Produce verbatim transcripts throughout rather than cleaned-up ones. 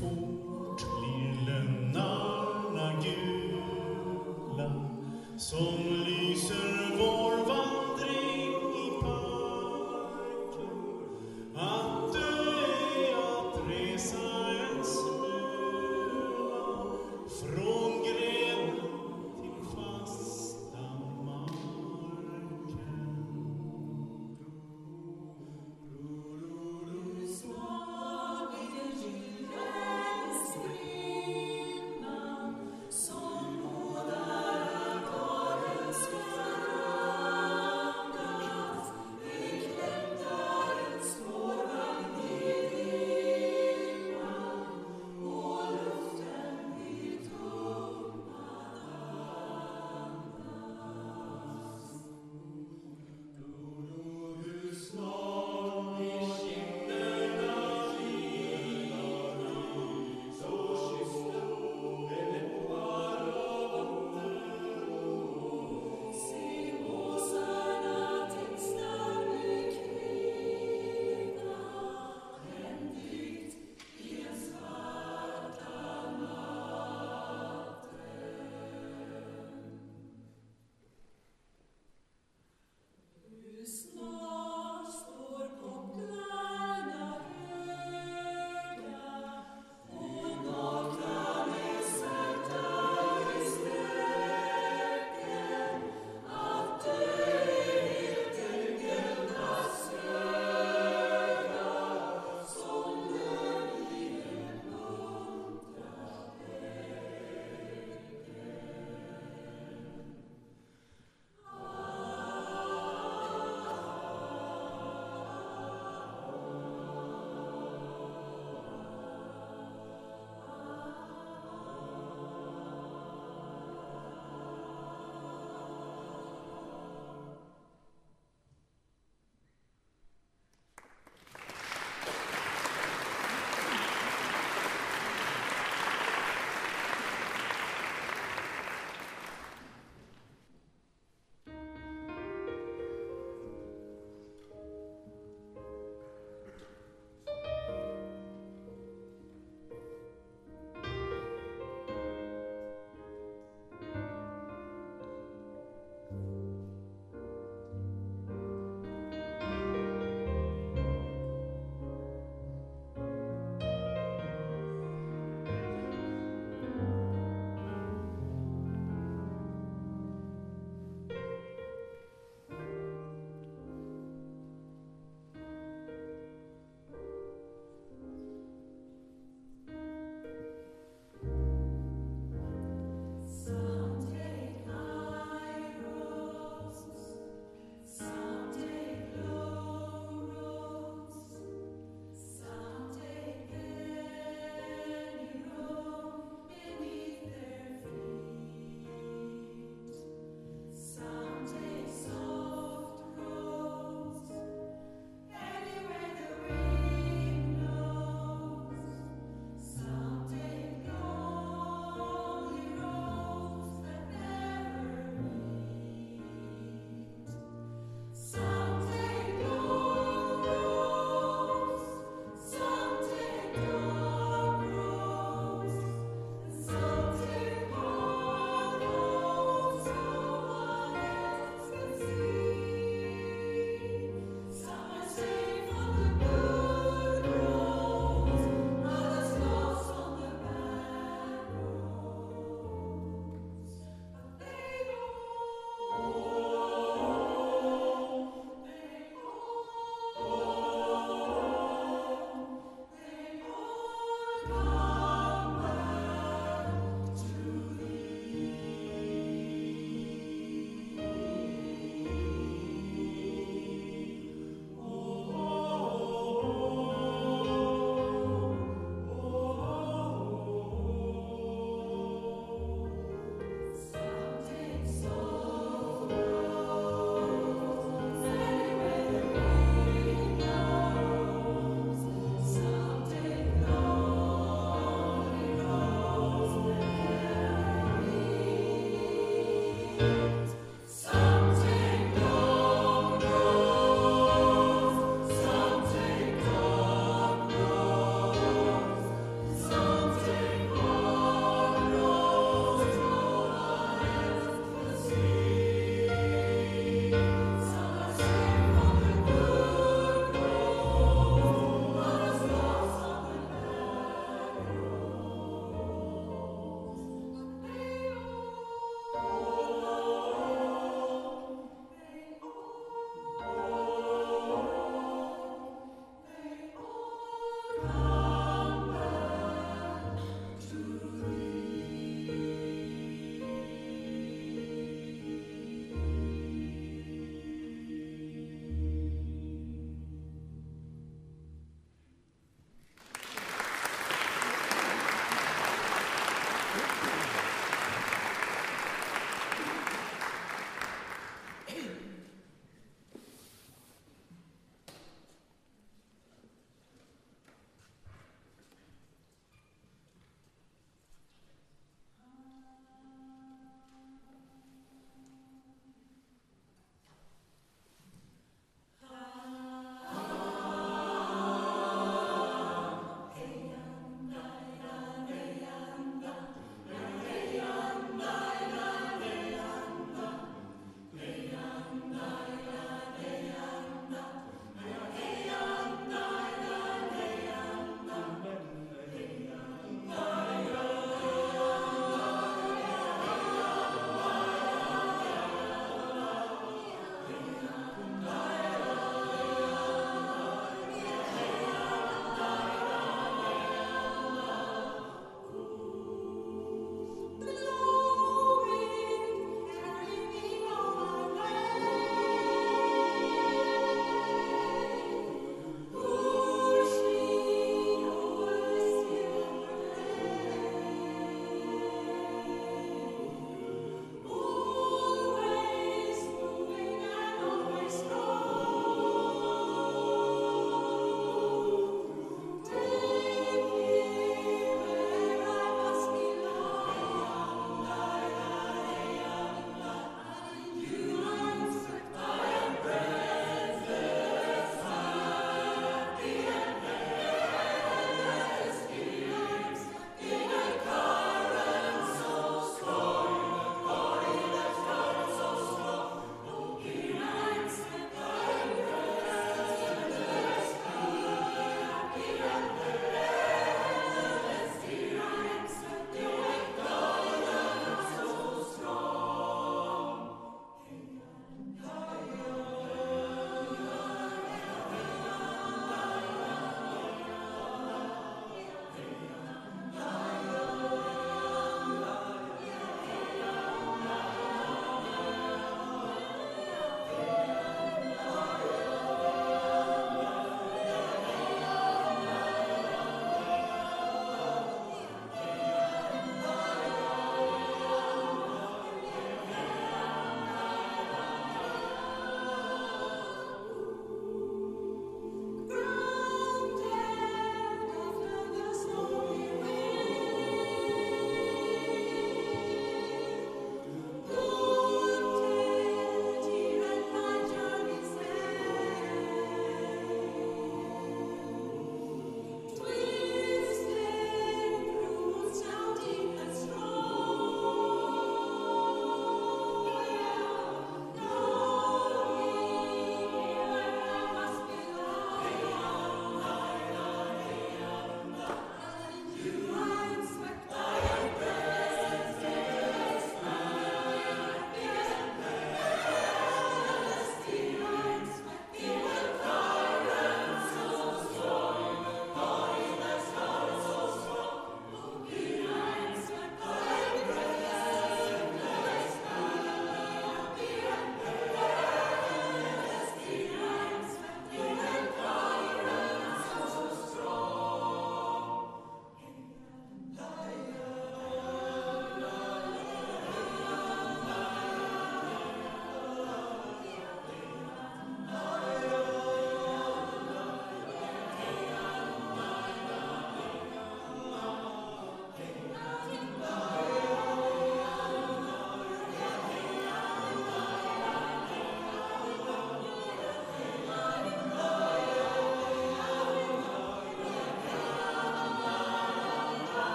fort blir lönnarna gula som lyser vår vandring i parken. Att dö är att resa en smula från grenen till fasta marken. Som båda karlens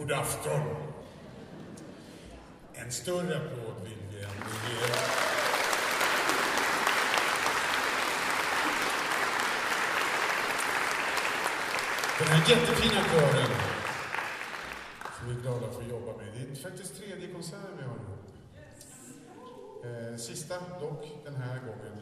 God afton. En större applåd vill vi ändå ge. Den här jättefina kören som vi är glada för att jobba med. Det är faktiskt tredje konserten vi har ihop. Eh, sista dock den här gången.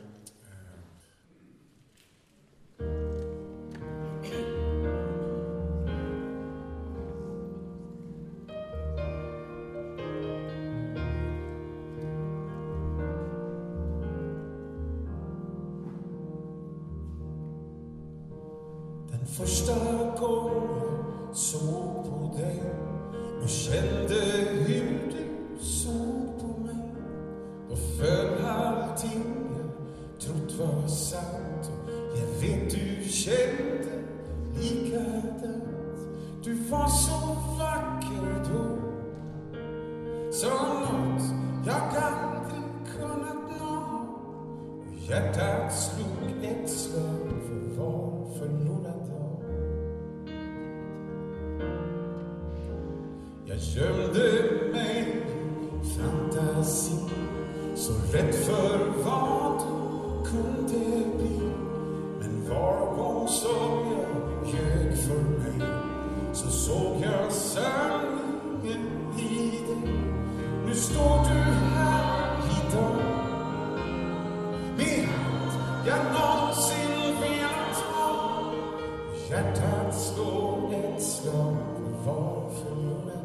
Första gången såg på dig och kände hur du såg på mig. Då föll allting jag trott var sant. Jag vet du kände likadant. Du var så vacker då, som något jag aldrig kunnat nå. Och hjärtat slog ett slag för var förlorad dag. Jag gömde mig i fantasi, så rädd för vad du kunde bli. Men var gång som jag ljög för mig, så såg jag sanningen i dig. Nu står du här idag, med allt jag någonsin velat ha. Hjärtat slår ett slag för var förlorad.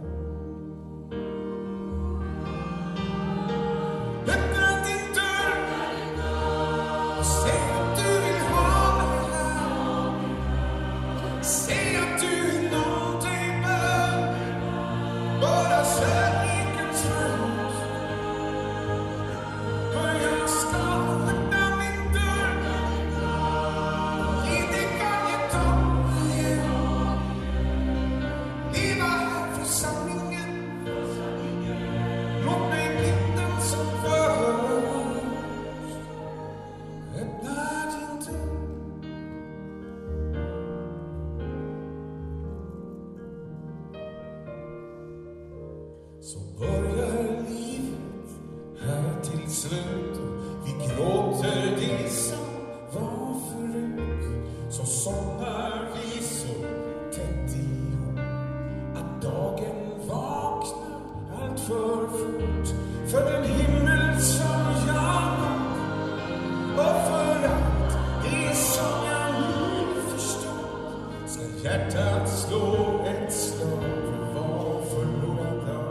Så börjar livet här till slut. Vi gråter det som var förut. Så somnar vi så tätt ihop att dagen vaknar allt för fort. För den himmel som jag nått, och för allt det som jag nu förstår, ska hjärtat slå ett slag för var förlorad dag.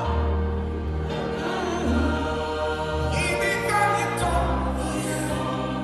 Yeah.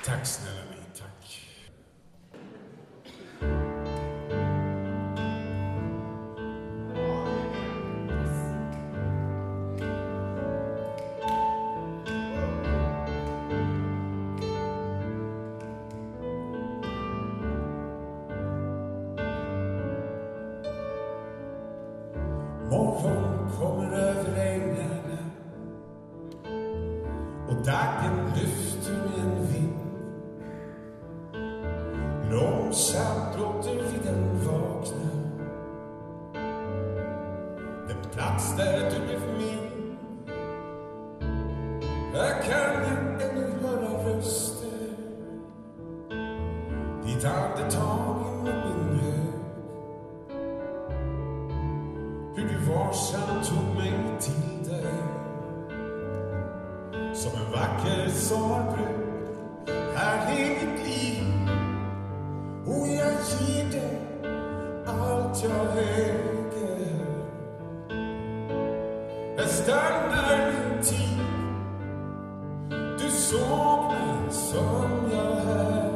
Tack snälla ni, tack. Morgon kommer över ängarna och dagen lyfter med en vind. Långsamt låter vi den vakna, den plats där du blev min. Här kan jag ännu höra röster, ditt andetag i min hög. Hur du varsamt tog mig till dig, som en vacker sommarbrud. Här är mitt liv och jag ger dig allt jag äger. Jag stannar min tid, du såg mig som jag är.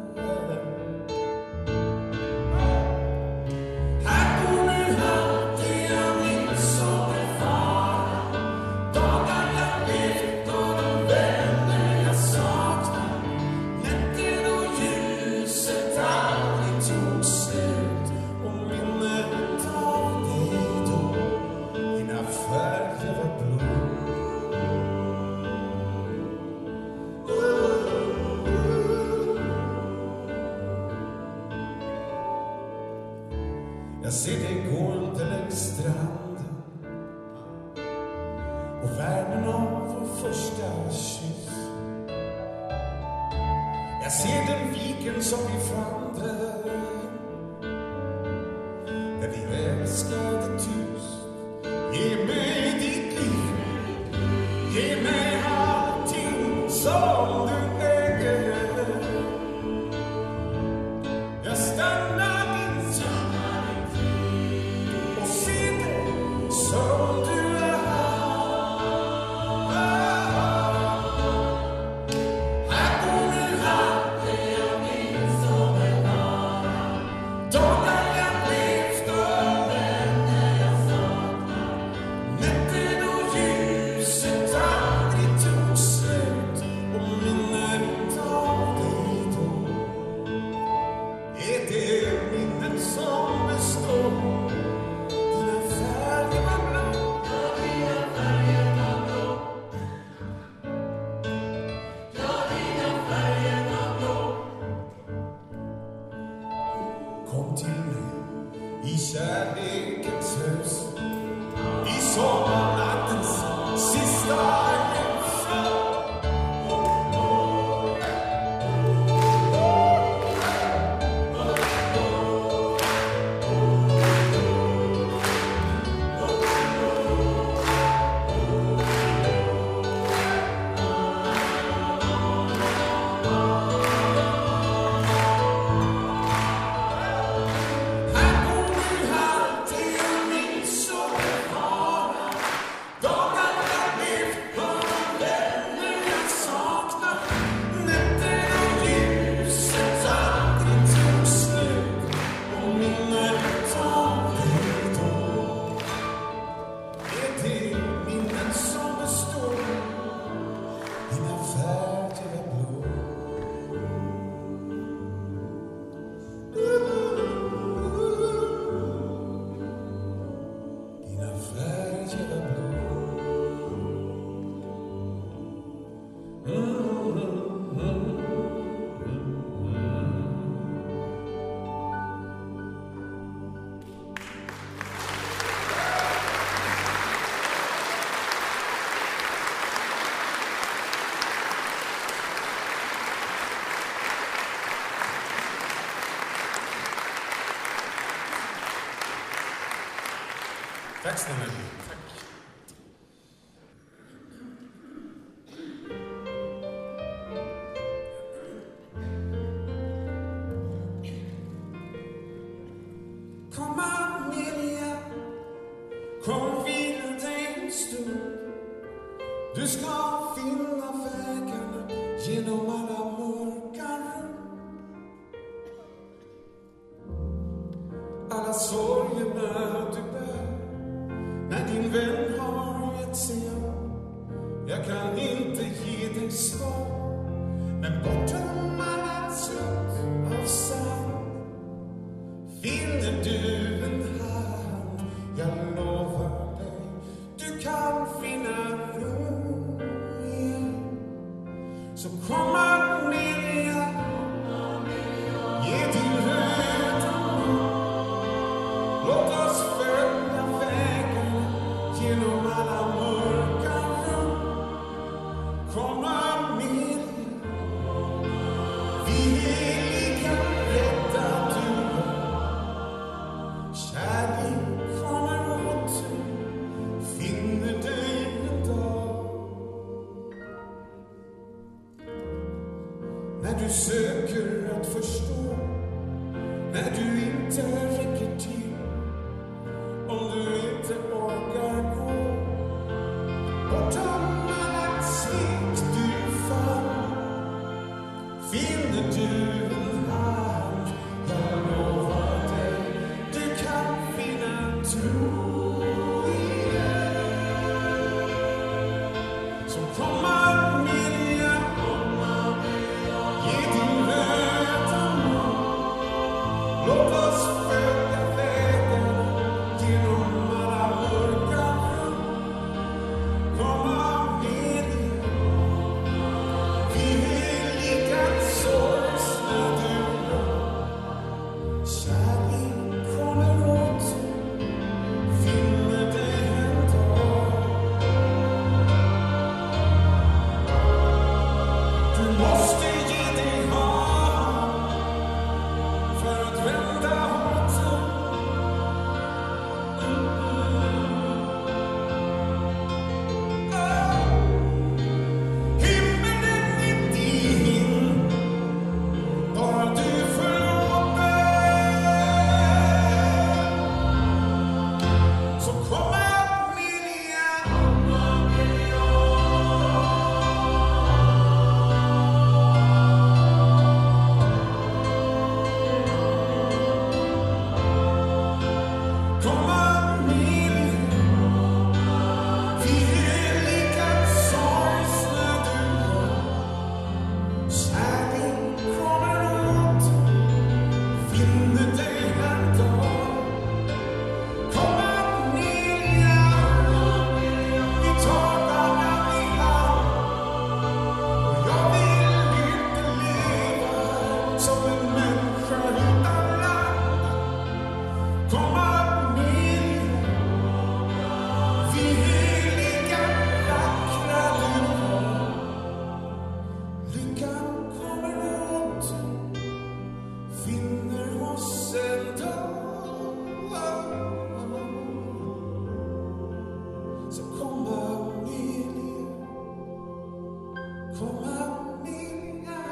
Jag ser dig gående längs stranden och värmen av vår första kyss. Jag ser den viken som vi fann där, där vi älskade tyst. Ge mig ditt liv, ge mig allting som du äger. Jag stannar din tid och se dig som du är. Här går nu allt det jag minns som en vara. Dagar jag levt och vänner jag saknar. Nätter då ljuset aldrig tog slut och minnet av dig då. Är det minnen som består? Kom till mig i kärlekens hus, i sommarnattens sista ljus. Tack snälla ni. Tack. Kom Amelia, kom vila dig en stund. Du ska finna vägarna genom alla mörker. inget svar. Men bortom alla suck av sand finner du en hand. Jag lovar dig, du kan finna ro igen. Så kom Amelia, ge din röda mun. Låt oss följa vägen genom alla mörka rum. Kom Amelia, vi är lika rädda du och kärlek kommer åter, finner dig en dag. När du söker att förstå, när du inte räcker till, om du inte orkar gå bortom alla svek du fann, finner du en hand. Jag lovar dig, du kan finna tro igen. Så kom Amelia, ge din röda mun. Låt oss följa vägen genom alla mörka rum. Kom Amelia, vi är lika sorgsna du och kärlek kommer åter, finner dig en dag. Du måste ge dig hand för att vända åter. Himmelen är din, bara du förlåter. Så kom Amelia, kom Amelia, vi är lika sorgsna du och kärlek kommer åter, finner dig en dag. Kom Amelia, vi tar varandra i hand, och jag vill inte leva som en människa utan land. Kom Amelia, vi är lika vackra du och lyckan kommer åter, finner oss en dag. Så kom Amelia, kom Amelia,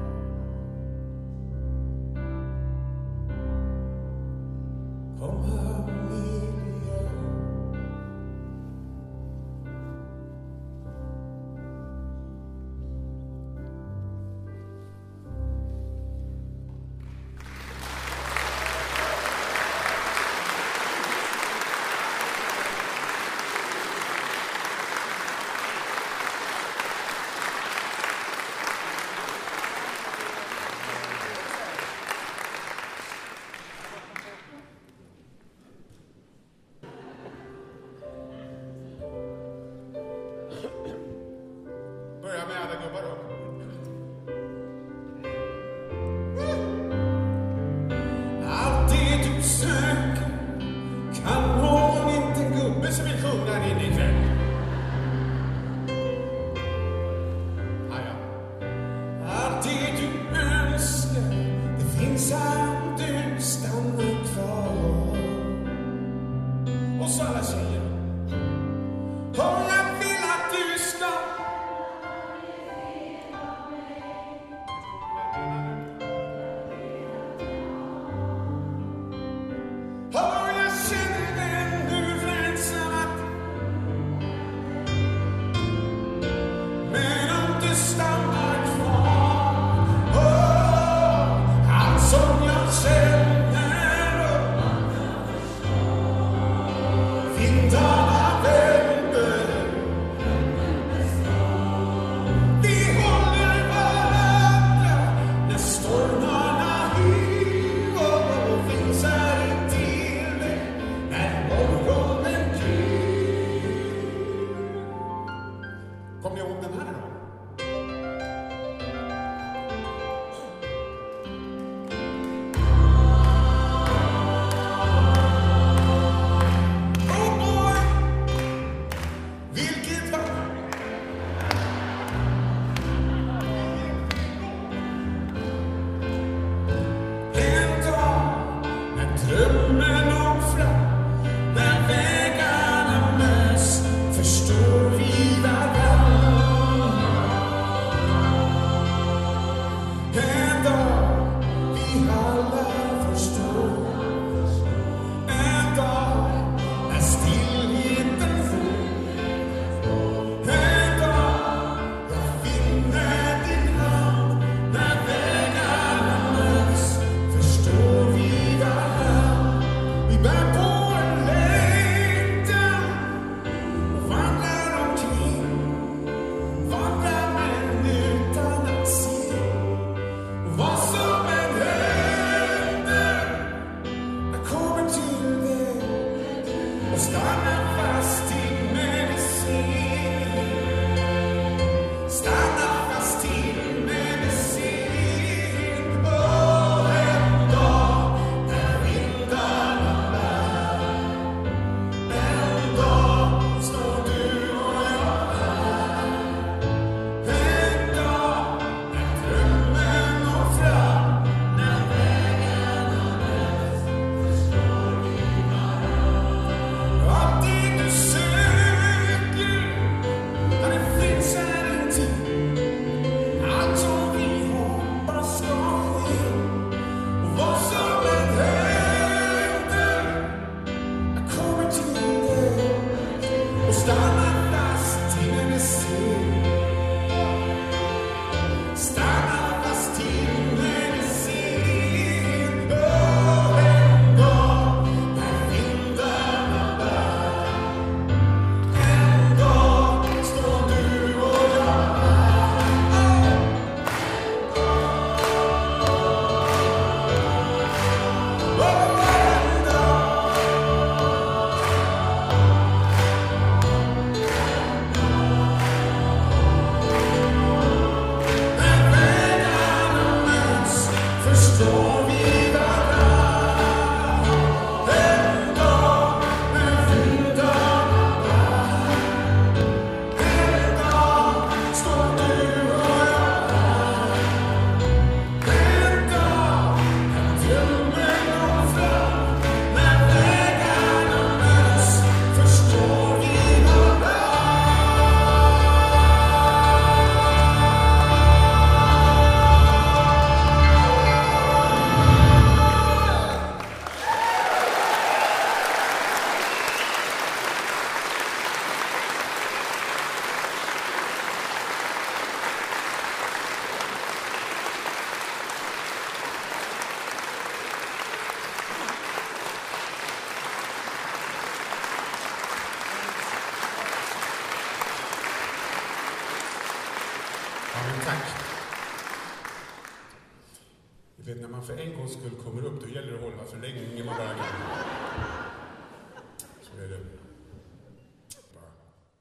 kom Amelia. Börja med alla gubbar då. Allt det du söker kan någon inte gubbe som vill sjunga här inne ikväll. Ah, ja. Allt det du önskar, det finns här om du stannar kvar. Och så alla tjejer. Och jag vill att du ska och jag känner ännu ensam att, men om du stannar kvar, åh, allt som jag känner, vindarna vänder, vi Ja, men tack. Du vet, när man för en gångs skull kommer upp, då gäller det att hålla så länge man bara kan. Så är det. Bara.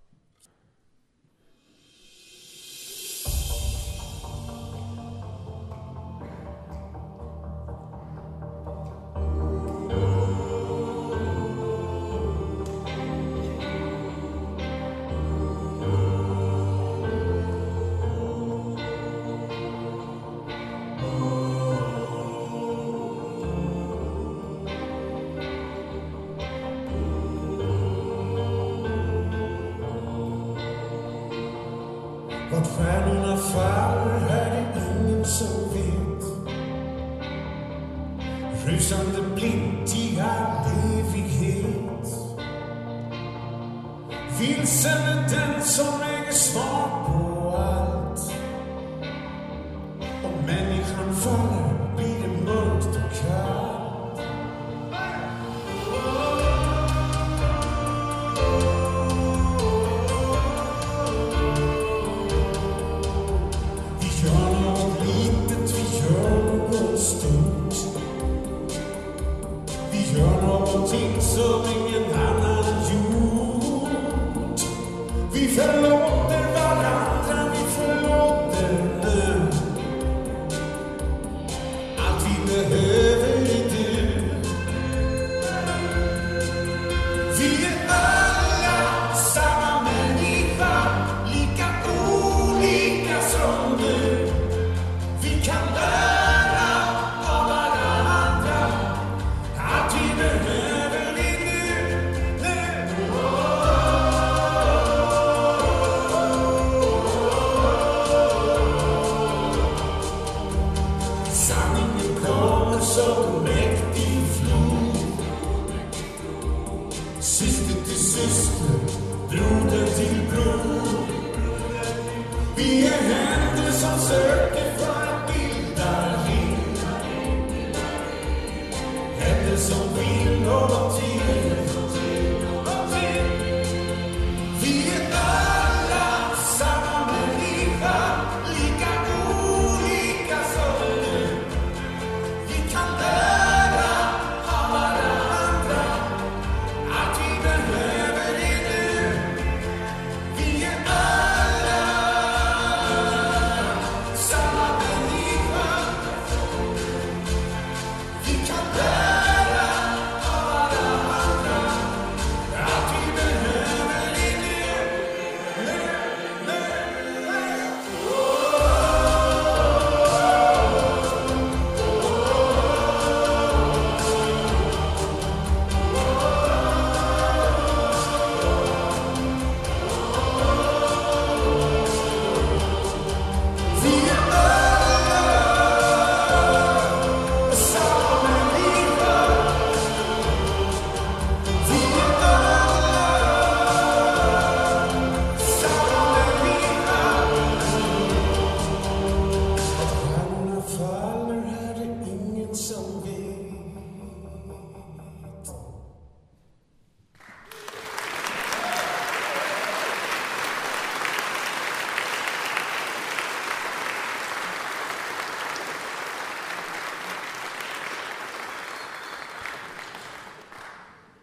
Vart stjärnorna faller är det ingen som vet. Rusande blint i all evighet. Vilsen är den som äger svar på allt. Om människan faller blir det mörkt och kallt. Vi gör någonting som ingen annan gjort. Vi fäller